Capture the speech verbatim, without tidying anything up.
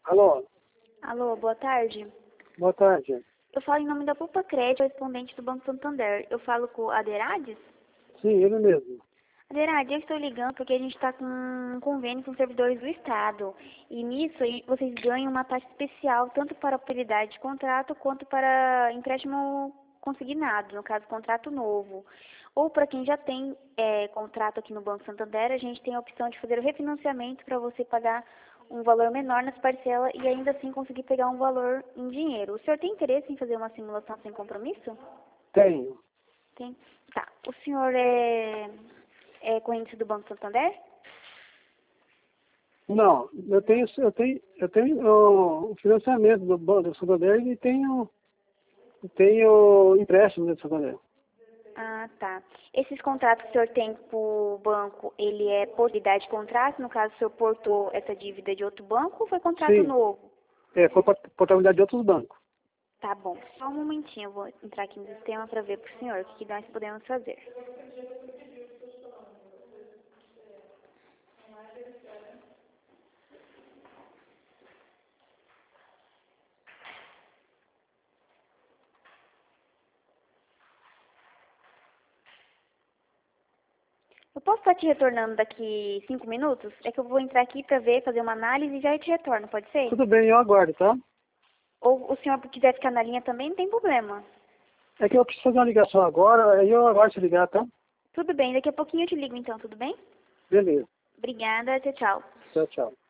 Alô? Alô, boa tarde. Boa tarde. Eu falo em nome da Poupa Crédito, correspondente do Banco Santander. Eu falo com o Aderades? Sim, ele mesmo. Aderades, eu estou ligando porque a gente está com um convênio com servidores do Estado. E nisso aí vocês ganham uma taxa especial, tanto para a prioridade de contrato quanto para empréstimo consignado, no caso, contrato novo. Ou para quem já tem é, contrato aqui no Banco Santander, a gente tem a opção de fazer o refinanciamento para você pagar um valor menor nas parcelas e ainda assim conseguir pegar um valor em dinheiro. O senhor tem interesse em fazer uma simulação sem compromisso? Tenho. Tem. Tá. O senhor é, é corrente do Banco Santander? Não, eu tenho, eu tenho, eu tenho o financiamento do Banco do Santander e tenho, tenho empréstimo do Santander. Ah, tá. Esses contratos que o senhor tem com o banco, ele é por idade de contrato? No caso, o senhor portou essa dívida de outro banco ou foi contrato Sim, novo? é, foi portabilidade de outros bancos. Tá bom. Só um momentinho, eu vou entrar aqui no sistema para ver para o senhor o que que nós podemos fazer. Eu posso estar te retornando daqui cinco minutos? É que eu vou entrar aqui para ver, fazer uma análise e já te retorno, pode ser? Tudo bem, eu aguardo, tá? Ou o senhor quiser ficar na linha também, não tem problema. É que eu preciso fazer uma ligação agora, aí eu aguardo se ligar, tá? Tudo bem, daqui a pouquinho eu te ligo então, tudo bem? Beleza. Obrigada, tchau, tchau. Tchau, tchau.